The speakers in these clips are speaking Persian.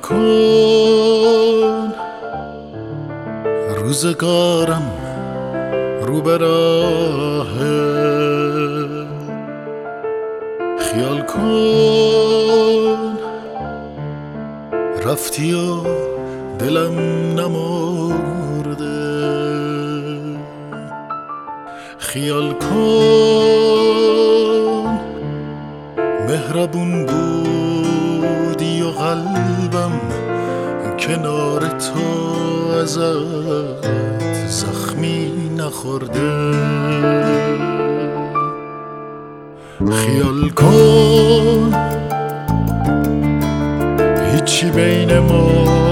کن روزگارم رو به راهه، خیال کن رفتی و دلم نمرده، خیال کن مهربون بودی و قلبم کنار تو ازت زخمی نخورده، خیال کن هیچی بین ما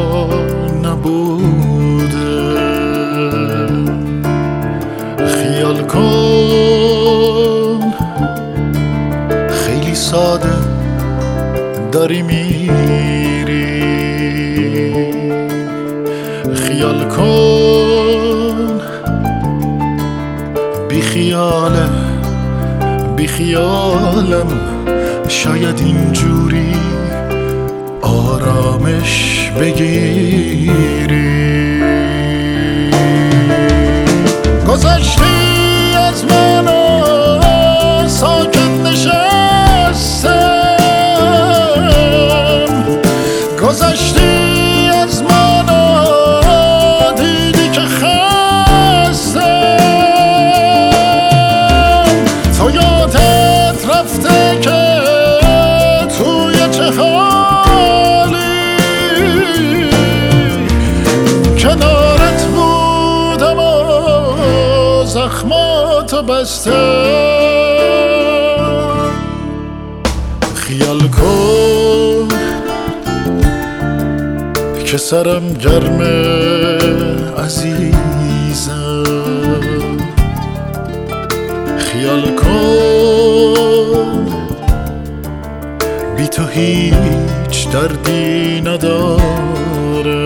نبوده، خیال کن خیلی ساده داری میری، خیال کن بی خیاله بی خیالم شاید اینجوری آرامش بگیری، گذشتی از من و ساکت نشستم، گذشتی از من و دیدی که خستم، تو یادت رفته که توی چه حالی کنارت بودم و زخماتو بستم، خیال کن که سرم گرمه عزیزم، خیال کن بی تو هیچ دردی نداره،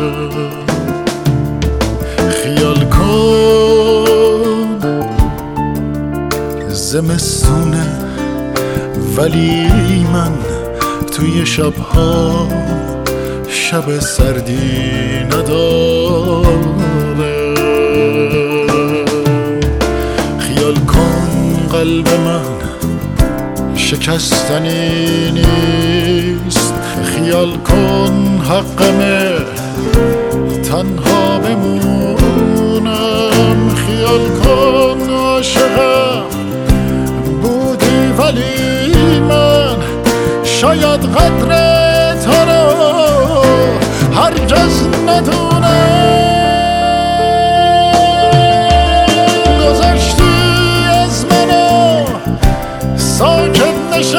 خیال کن زمستونه ولی من توی شبها شب سردی نداره، خیال کن قلب من شکستنی نیست، خیال کن حقمه تنها بمونم، خیال کن عاشقم بودی ولی من شاید قدر تو رو هرگز ندونم، گذشتی از من و ساکت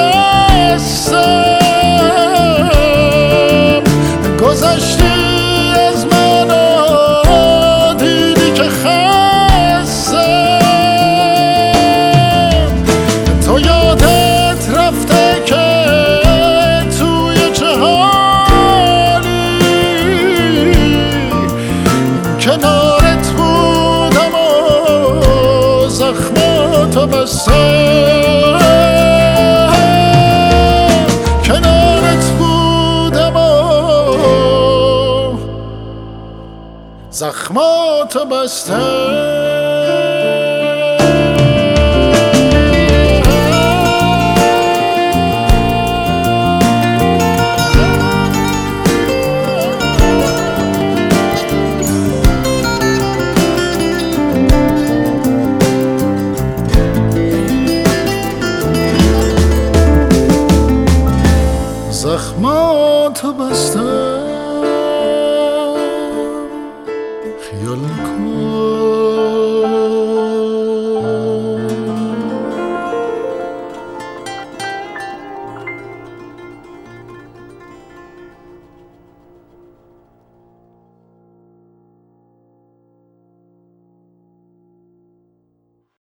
نشستم، گذشتی از من و دیدی که خستم، تو یادت رفته که توی چه حالی کنارت بودم و زخماتو بستم، کنارت بودم و زخماتو بستم.